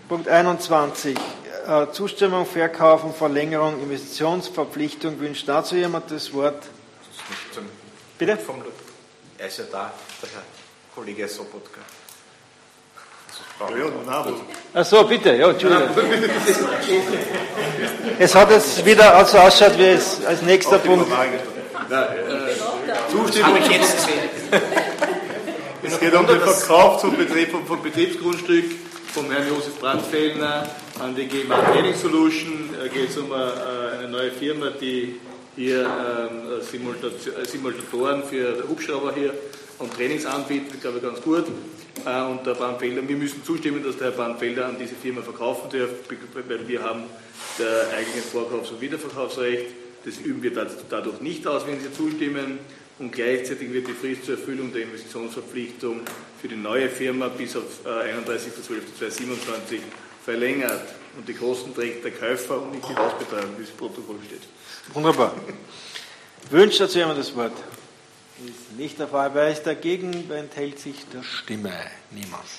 Punkt 21. Zustimmung, Verkauf und Verlängerung, Investitionsverpflichtung. Wünscht dazu jemand das Wort? Bitte? Er ist ja da, der Herr Kollege Sobotka. Ach so, bitte. Ja, Entschuldigung. Es hat jetzt wieder also ausschaut, wie es als nächster Punkt. Zustimmung. Es geht um den Verkauf vom Betriebsgrundstück vom Herrn Josef Brandfellner an die GMA Training Solution. Da geht es um eine neue Firma, die hier Simulatoren für Hubschrauber hier und Trainings anbietet, glaube ich, ganz gut. Und der Brandfelder, wir müssen zustimmen, dass der Herr Brandfelder an diese Firma verkaufen darf, weil wir haben der eigenen Vorkaufs- und Wiederverkaufsrecht. Das üben wir dadurch nicht aus, wenn Sie zustimmen. Und gleichzeitig wird die Frist zur Erfüllung der Investitionsverpflichtung für die neue Firma bis auf 31.12.2027 verlängert. Und die Kosten trägt der Käufer und nicht die Hausbetreuung, wie es im Protokoll steht. Wunderbar. Wünscht dazu jemand das Wort? Ist nicht der Fall. Wer ist dagegen? Wer enthält sich der Stimme? Niemand.